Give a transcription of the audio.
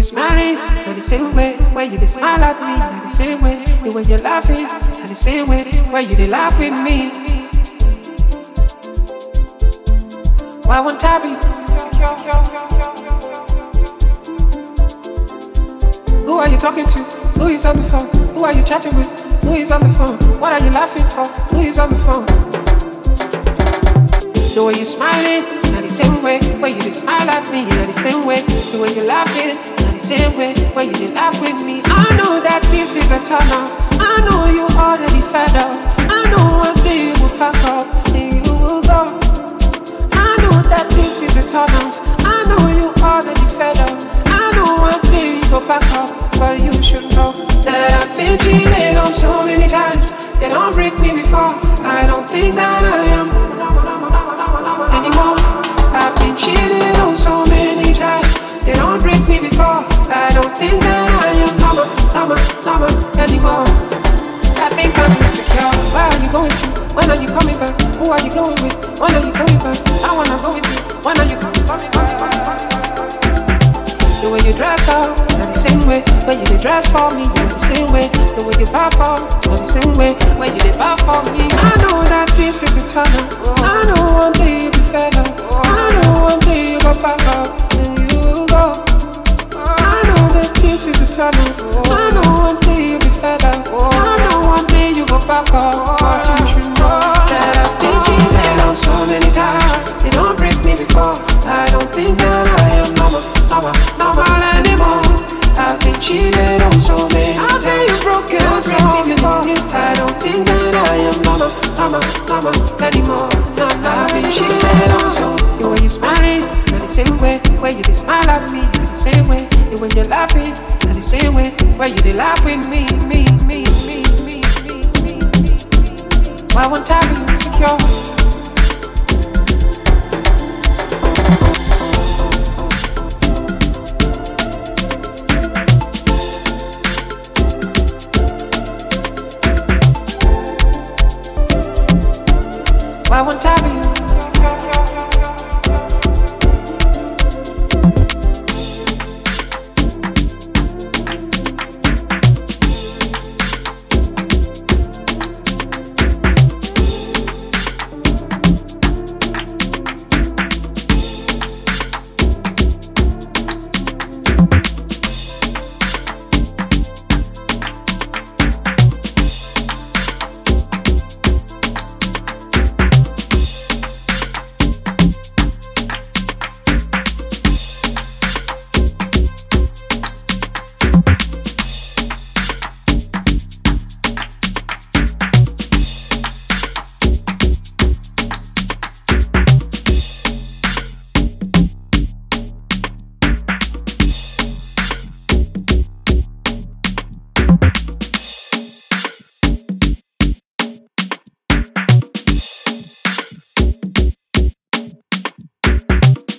smiling, not the same way where you dey smile at me, not the same way the way you're laughing, not the same way where you dey laugh with me. Why won't I be? Who are you talking to? Who is on the phone? Who are you chatting with? Who is on the phone? What are you laughing for? Who is on the phone? The way you smiling, not the same way where you dey smile at me, not the same way the way you're laughing, not the same way where you dey laugh with me. I know that this is a turn off. I know you already fed up. I know one day you will pack up and you will go. I know that this is a turn off. I know you already fed up. I know one day you go back up, but you should know that I've been cheated on so many times. They don't break me before. I don't think that I am anymore. I've been cheated on so many times. They don't break me before. I don't think that I am anymore. I think I'm insecure. Where are you going to? When are you coming back? Who are you going with? When are you coming back? I wanna go with you. When are you coming back? The way you dress up, not the same way when you dey dress for me, not the same way. The way you perform, not the same way when you dey perform me. I know that this is a turn up. I know one day you'll be fed up. I know one day you go back up and you go. I know that this is a turn up. I know one day you'll be fed up. I know one day you go back up, but you should know that I've been cheated on so many times. They don't break me before. I don't think that I am normal anymore. I've been cheated on so many times. I've been broken so many times. I don't think that I am normal anymore. I've been cheated on so. The way you smiling, not the same way where you dey smile at me, not the same way the way you're laughing, not the same way where you dey laugh with me. Why won't I be insecure? Why won't I be?